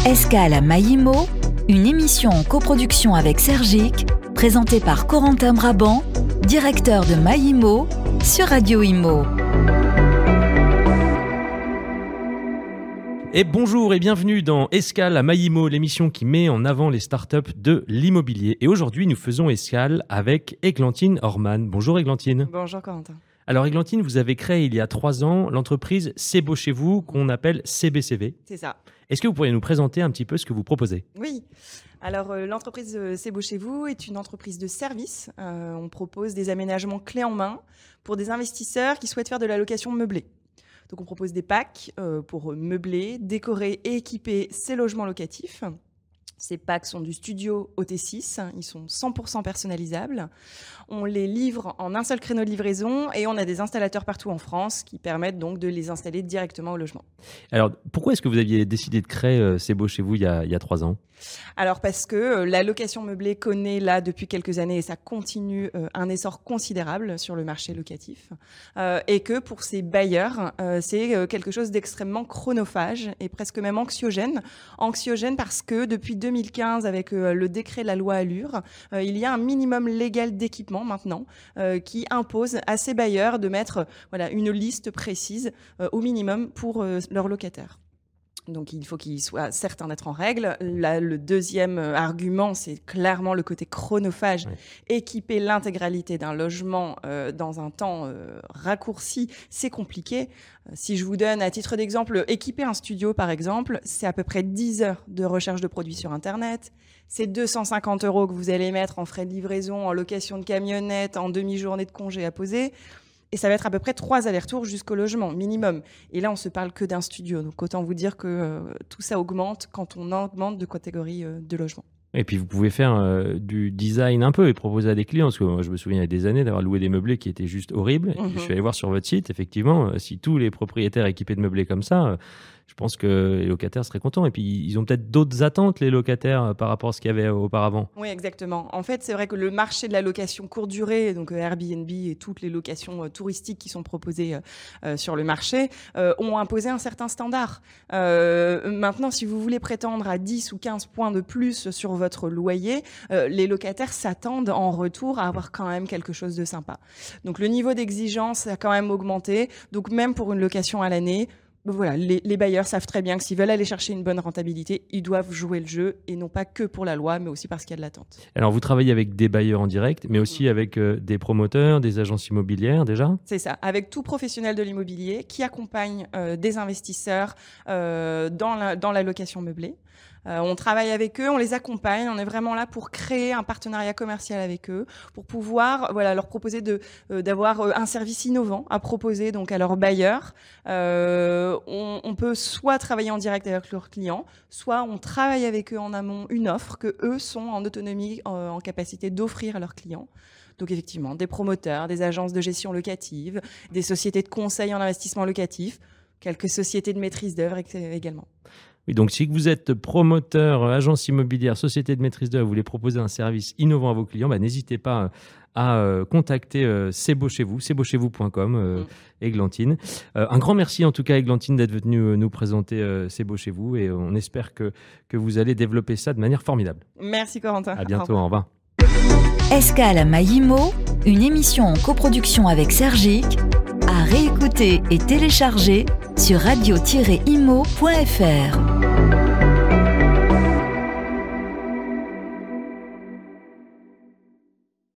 Escale à Maïmo, une émission en coproduction avec Sergic, présentée par Corentin Brabant, directeur de Maïmo, sur Radio Imo. Et bonjour et bienvenue dans Escale à Maïmo, l'émission qui met en avant les startups de l'immobilier. Et aujourd'hui, nous faisons escale avec Églantine Orman. Bonjour Églantine. Bonjour Corentin. Alors Églantine, vous avez créé il y a 3 ans l'entreprise C'est beau chez vous, qu'on appelle CBCV. C'est ça. Est-ce que vous pourriez nous présenter un petit peu ce que vous proposez ? Oui. Alors l'entreprise C'est beau chez vous est une entreprise de service. On propose des aménagements clés en main pour des investisseurs qui souhaitent faire de la location meublée. Donc on propose des packs pour meubler, décorer et équiper ces logements locatifs. Ces packs sont du studio au T6, ils sont 100% personnalisables. On les livre en un seul créneau de livraison et on a des installateurs partout en France qui permettent donc de les installer directement au logement. Alors pourquoi est-ce que vous aviez décidé de créer C'est beau chez vous il y a 3 ans ? Alors parce que la location meublée connaît là depuis quelques années et ça continue un essor considérable sur le marché locatif et que pour ces bailleurs c'est quelque chose d'extrêmement chronophage et presque même anxiogène. Anxiogène parce que depuis 2015 avec le décret de la loi Allure, il y a un minimum légal d'équipement maintenant qui impose à ces bailleurs de mettre une liste précise au minimum pour leurs locataires. Donc, il faut qu'ils soient certains d'être en règle. Là, le deuxième argument, c'est clairement le côté chronophage. Oui. Équiper l'intégralité d'un logement dans un temps raccourci, c'est compliqué. Si je vous donne à titre d'exemple, équiper un studio, par exemple, c'est à peu près 10 heures de recherche de produits sur Internet. C'est 250 € que vous allez mettre en frais de livraison, en location de camionnette, en demi-journée de congé à poser. Et ça va être à peu près 3 allers-retours jusqu'au logement, minimum. Et là, on se parle que d'un studio. Donc, autant vous dire que tout ça augmente quand on augmente de catégorie de logement. Et puis, vous pouvez faire du design un peu et proposer à des clients. Parce que moi, je me souviens il y a des années d'avoir loué des meublés qui étaient juste horribles. Et je suis allé voir sur votre site, effectivement, si tous les propriétaires équipés de meublés comme ça, je pense que les locataires seraient contents. Et puis, ils ont peut-être d'autres attentes, les locataires, par rapport à ce qu'il y avait auparavant. Oui, exactement. En fait, c'est vrai que le marché de la location courte durée, donc Airbnb et toutes les locations touristiques qui sont proposées sur le marché, ont imposé un certain standard. Maintenant, si vous voulez prétendre à 10 ou 15 points de plus sur votre loyer, les locataires s'attendent en retour à avoir quand même quelque chose de sympa. Donc, le niveau d'exigence a quand même augmenté. Donc, même pour une location à l'année, voilà, les bailleurs savent très bien que s'ils veulent aller chercher une bonne rentabilité, ils doivent jouer le jeu et non pas que pour la loi, mais aussi parce qu'il y a de l'attente. Alors, vous travaillez avec des bailleurs en direct, mais aussi avec des promoteurs, des agences immobilières déjà ? C'est ça, avec tout professionnel de l'immobilier qui accompagne des investisseurs dans la location meublée. On travaille avec eux, on les accompagne, on est vraiment là pour créer un partenariat commercial avec eux, pour pouvoir leur proposer d'avoir un service innovant à proposer donc à leurs bailleurs. On peut soit travailler en direct avec leurs clients, soit on travaille avec eux en amont une offre que eux sont en autonomie, en capacité d'offrir à leurs clients. Donc effectivement, des promoteurs, des agences de gestion locative, des sociétés de conseil en investissement locatif, quelques sociétés de maîtrise d'œuvre également. Oui, donc si vous êtes promoteur, agence immobilière, société de maîtrise d'œuvre, vous voulez proposer un service innovant à vos clients, n'hésitez pas à contacter C'est beau chez vous, c'estbeauchezvous.com, Églantine. Un grand merci en tout cas Églantine d'être venue nous présenter C'est beau chez vous et on espère que vous allez développer ça de manière formidable. Merci Corentin. À bientôt, au revoir. Escale à Maïmo, une émission en coproduction avec Sergic, à réécouter et télécharger sur radio-imo.fr.